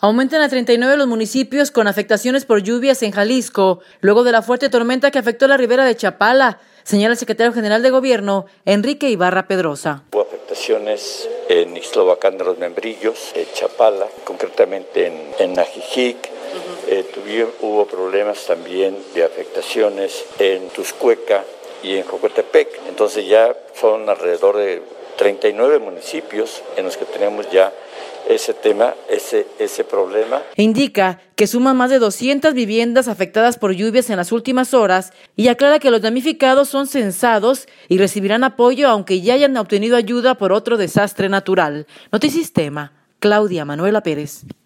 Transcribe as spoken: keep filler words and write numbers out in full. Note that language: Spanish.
Aumentan a treinta y nueve los municipios con afectaciones por lluvias en Jalisco, luego de la fuerte tormenta que afectó la ribera de Chapala, señala el secretario general de Gobierno, Enrique Ibarra Pedrosa. Hubo afectaciones en Ixtlahuacán de los Membrillos, en Chapala, concretamente en, en Ajijic. Uh-huh. eh, tuvieron, hubo problemas también de afectaciones en Tuscueca y en Jocotepec. Entonces ya son alrededor de treinta y nueve municipios en los que tenemos ya ese tema, ese, ese problema. Indica que suman más de doscientas viviendas afectadas por lluvias en las últimas horas y aclara que los damnificados son censados y recibirán apoyo aunque ya hayan obtenido ayuda por otro desastre natural. Notisistema, Claudia Manuela Pérez.